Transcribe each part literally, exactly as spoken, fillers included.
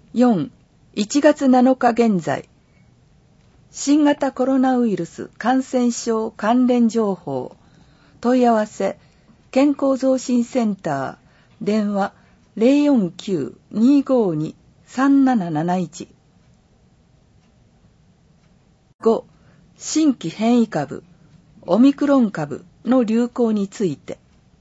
よん、いちがつなのか現在、新型コロナウイルス感染症関連情報、問い合わせ、健康増進センター、電話 ゼロよんきゅう にーごーに さんなななないち。ご、新規変異株、オミクロン株の流行について。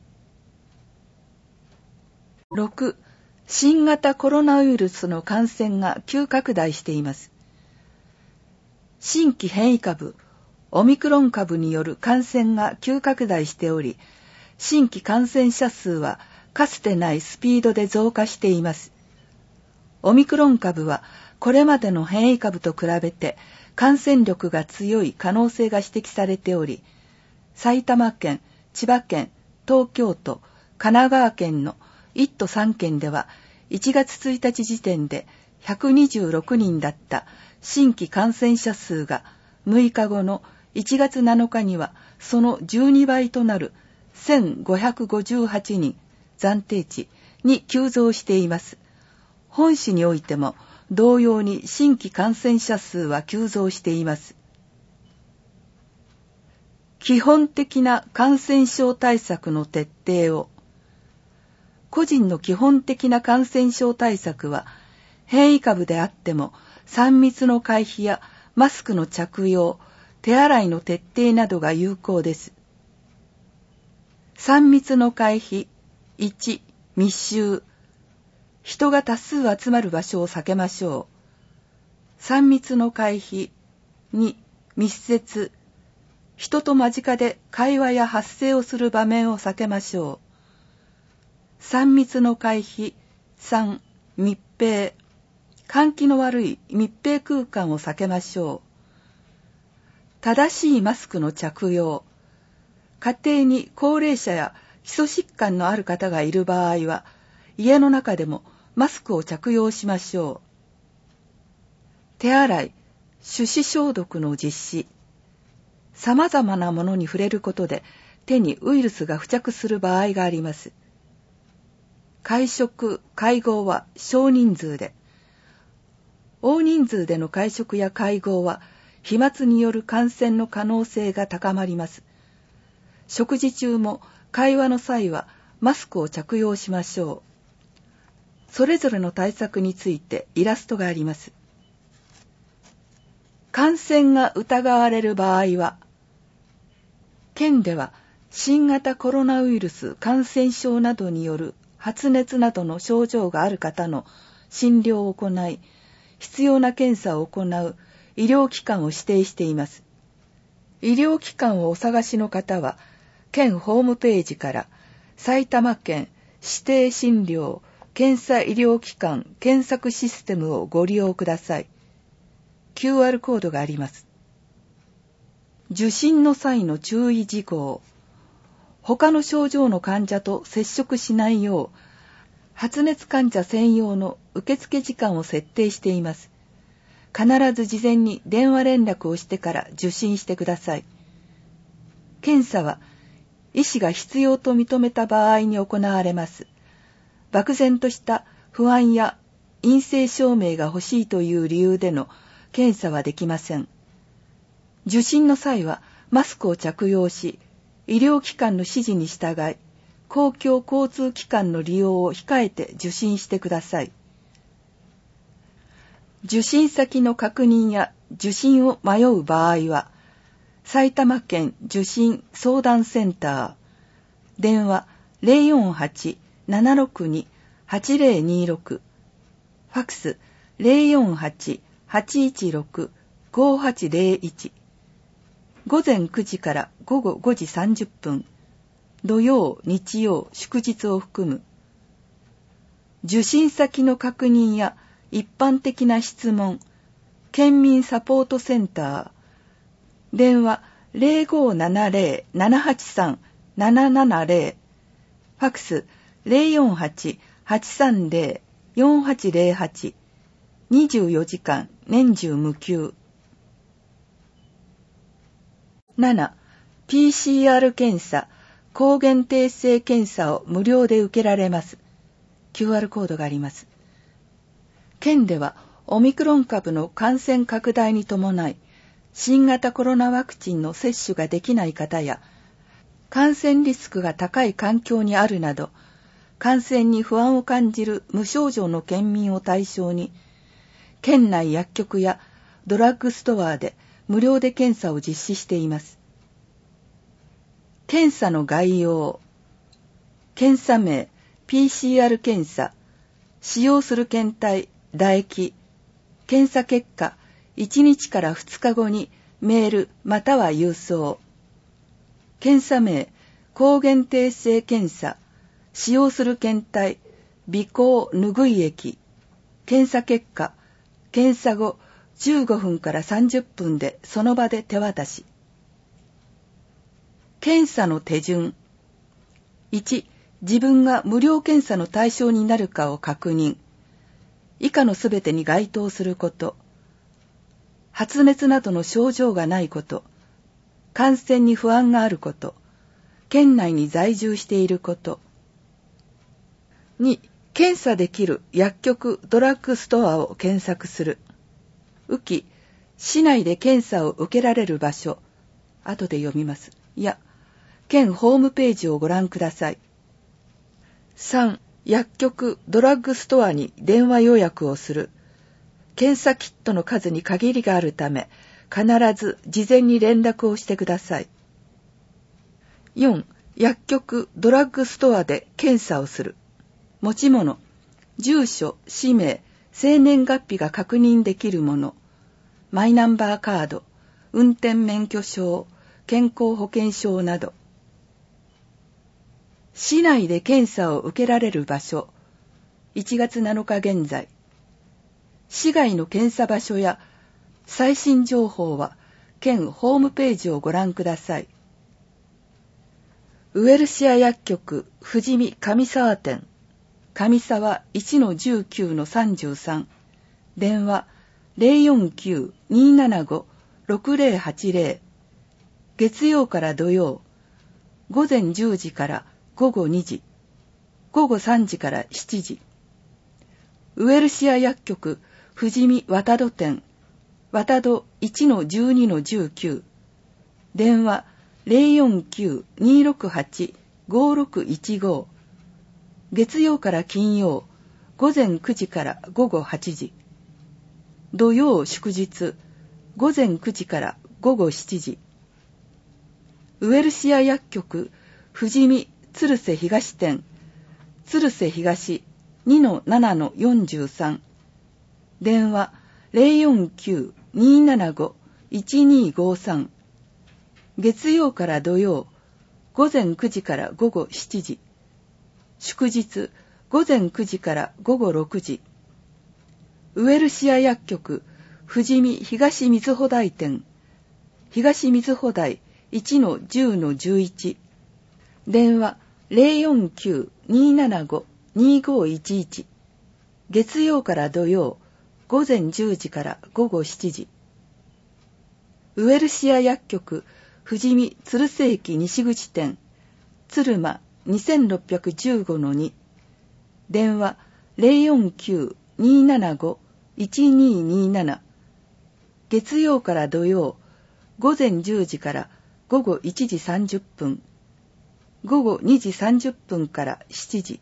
ろく、新型コロナウイルスの感染が急拡大しています。新規変異株、オミクロン株による感染が急拡大しており、新規感染者数はかつてないスピードで増加しています。オミクロン株はこれまでの変異株と比べて感染力が強い可能性が指摘されており、埼玉県、千葉県、東京都、神奈川県のいっとさんけんではいちがつついたち時点でひゃくにじゅうろくにんだった新規感染者数がむいかごのいちがつなのかにはそのじゅうにばいとなるせんごひゃくごじゅうはちにん、暫定値に急増しています。本市においても同様に新規感染者数は急増しています。基本的な感染症対策の徹底を。個人の基本的な感染症対策は、変異株であってもさん密の回避やマスクの着用、手洗いの徹底などが有効です。さん密の回避、いち、密集。人が多数集まる場所を避けましょう。さん密の回避、に、密接。人と間近で会話や発声をする場面を避けましょう。さん密の回避、さん、密閉。換気の悪い密閉空間を避けましょう。正しいマスクの着用。家庭に高齢者や基礎疾患のある方がいる場合は、家の中でもマスクを着用しましょう。手洗い、手指消毒の実施。様々なものに触れることで手にウイルスが付着する場合があります。会食、会合は少人数で。大人数での会食や会合は飛沫による感染の可能性が高まります。食事中も会話の際はマスクを着用しましょう。それぞれの対策についてイラストがあります。感染が疑われる場合は、県では新型コロナウイルス感染症などによる発熱などの症状がある方の診療を行い、必要な検査を行う医療機関を指定しています。医療機関をお探しの方は、県ホームページから埼玉県指定診療検査医療機関検索システムをご利用ください。キューアール コードがあります。受診の際の注意事項。他の症状の患者と接触しないよう、発熱患者専用の受付時間を設定しています。必ず事前に電話連絡をしてから受診してください。検査は、医師が必要と認めた場合に行われます。漠然とした不安や陰性証明が欲しいという理由での検査はできません。受診の際はマスクを着用し、医療機関の指示に従い、公共交通機関の利用を控えて受診してください。受診先の確認や受診を迷う場合は、埼玉県受診相談センター、電話 ゼロよんはち ななろくに はちゼロにろく、ファクス ゼロよんはち はちいちろく ごはちゼロいち、午前くじから午後ごじさんじゅっぷん、土曜、日曜、祝日を含む。受診先の確認や一般的な質問、県民サポートセンター、電話 ゼロごななゼロ ななはちさん ななななゼロ、ファクス ゼロよんはち はちさんゼロ よんはちゼロはち、にじゅうよじかん年中無休。なな. ピーシーアール 検査、抗原定性検査を無料で受けられます。キューアール コードがあります。 県ではオミクロン株の感染拡大に伴い、新型コロナワクチンの接種ができない方や、感染リスクが高い環境にあるなど、感染に不安を感じる無症状の県民を対象に、県内薬局やドラッグストアで無料で検査を実施しています。検査の概要。検査名、ピーシーアール 検査、使用する検体、唾液、検査結果、いちにちからふつかごにメールまたは郵送。検査名、抗原定性検査、使用する検体、鼻孔拭い液、検査結果、検査後じゅうごふんからさんじゅっぷんでその場で手渡し。検査の手順。いち、自分が無料検査の対象になるかを確認。以下のすべてに該当すること。発熱などの症状がないこと。感染に不安があること。県内に在住していること。に、検査できる薬局・ドラッグストアを検索する。うき、市内で検査を受けられる場所。後で読みます。いや、県ホームページをご覧ください。さん、薬局・ドラッグストアに電話予約をする。検査キットの数に限りがあるため、必ず事前に連絡をしてください。よん、薬局・ドラッグストアで検査をする。持ち物、住所、氏名、生年月日が確認できるもの、マイナンバーカード、運転免許証、健康保険証など。市内で検査を受けられる場所。いちがつなのか現在。市外の検査場所や最新情報は県ホームページをご覧ください。ウエルシア薬局富士見上沢店、上沢 いちのじゅうきゅうのさんじゅうさん、電話 ゼロよんきゅう にーななご ろくゼロはちゼロ、月曜から土曜、午前じゅうじから午後にじ、午後さんじからしちじ。ウエルシア薬局富士見渡戸店、渡戸 いちのじゅうにのじゅうきゅう、電話 ゼロよんきゅう にーろくはち ごろくいちご、月曜から金曜、午前くじから午後はちじ、土曜祝日、午前くじから午後しちじ。ウエルシア薬局富士見鶴瀬東店、鶴瀬東 にのななのよんじゅうさん、電話 ゼロよんきゅう にーななご いちにーごさん、月曜から土曜、午前くじから午後しちじ、祝日、午前くじから午後ろくじ。ウエルシア薬局富士見東水穂台店、東水穂台 いちのじゅうのじゅういち、電話 ゼロよんきゅう にーななご にーごいちいち、月曜から土曜、午前じゅうじから午後しちじ。ウエルシア薬局富士見鶴瀬駅西口店、鶴間 にせんろっぴゃくじゅうごのに、電話 ゼロよんきゅう にーななご いちにーにーなな、月曜から土曜、午前じゅうじから午後いちじさんじゅっぷん、午後にじさんじゅっぷんからしちじ。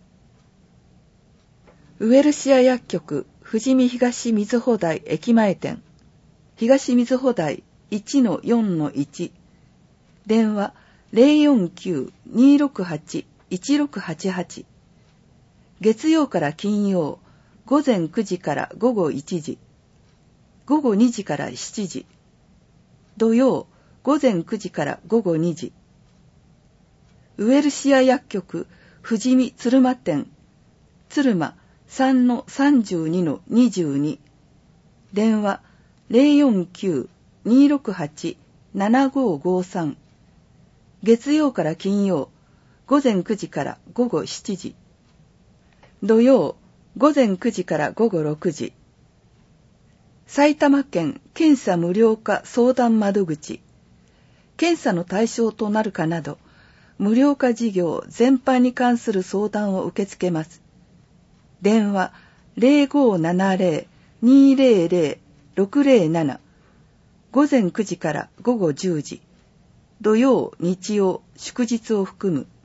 ウエルシア薬局富士見東水穂台駅前店、東水穂台 いちのよんのいち、電話 ゼロよんきゅう にーろくはち いちろくはちはち、月曜から金曜、午前くじから午後いちじ、午後にじからしちじ、土曜、午前くじから午後にじ。ウエルシア薬局富士見鶴間店、鶴間 さんのさんじゅうにのにじゅうに、電話 ゼロよんきゅう にーろくはち ななごごさん、月曜から金曜、午前くじから午後しちじ、土曜、午前くじから午後ろくじ。埼玉県検査無料化相談窓口、検査の対象となるかなど、無料化事業全般に関する相談を受け付けます。電話ゼロごーななゼロ にーゼロゼロ ろくゼロなな、午前くじから午後じゅうじ、土曜、日曜、祝日を含む。